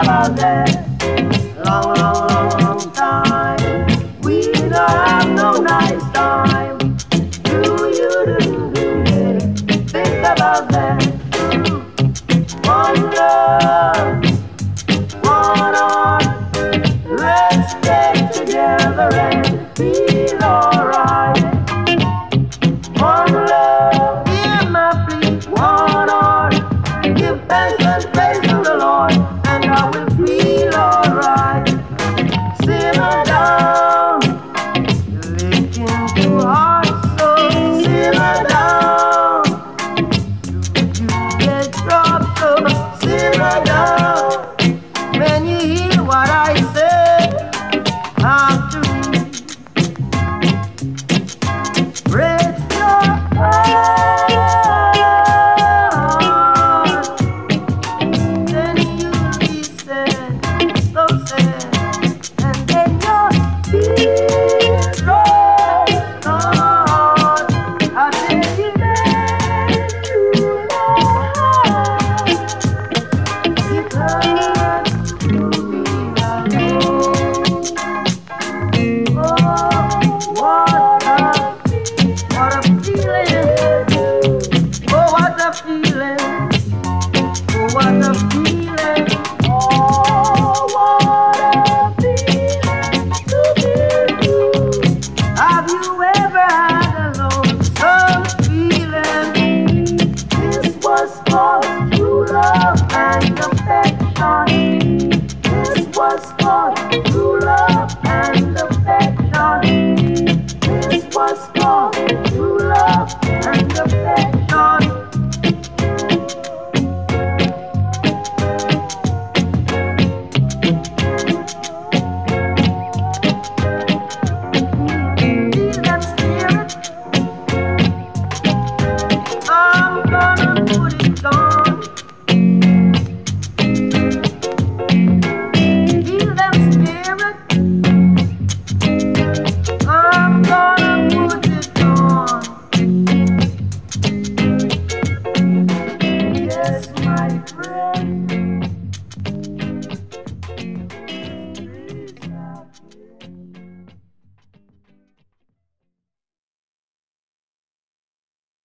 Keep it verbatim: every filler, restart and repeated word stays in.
about that. Long, long, long, long time. We don't have no nice time. Do you do, do, do, think about that. One love, one heart. Let's stay together and feel alright. One love, hear my plea. One heart, give thanks and praise to the Lord, and I will feel alright. Simmer down, you're licking too hard, so simmer down. You, you get dropped, so simmer down. When you hear what I say, I'm through. Rest your heart, then you'll be sad, so sad, and then your tears roll on. I tell you that you know because you be alone. Oh, what a, what a feeling. Oh, what a feeling. Oh, what a feeling. Oh, what a feeling to be you. Have you ever had a lonesome feeling? This was for true love and affection. This was for true love and affection. This was for true love and affection. Feel that spirit, I'm gonna put it on. Feel that spirit, I'm gonna put it on. Yes, my friend.